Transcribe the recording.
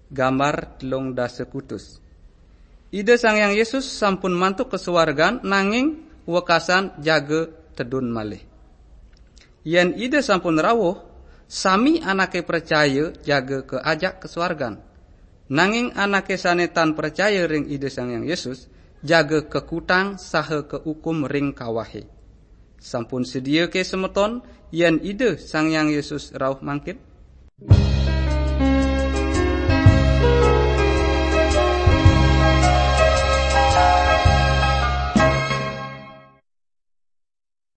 Gambar 13 kutus. Ide Sang Hyang Yesus sampun mantuk kesuwargan nanging wekasan jaga tedun malih. Yen ide sampun rawuh, sami anake percaya jaga keajak kesuwargan. Nanging anake sanetan percaya ring ide Sang Hyang Yesus jaga kekutang saha keukum ring kawahe. Sampun sedia ke semeton yen ide Sang Hyang Yesus rawuh mangkin?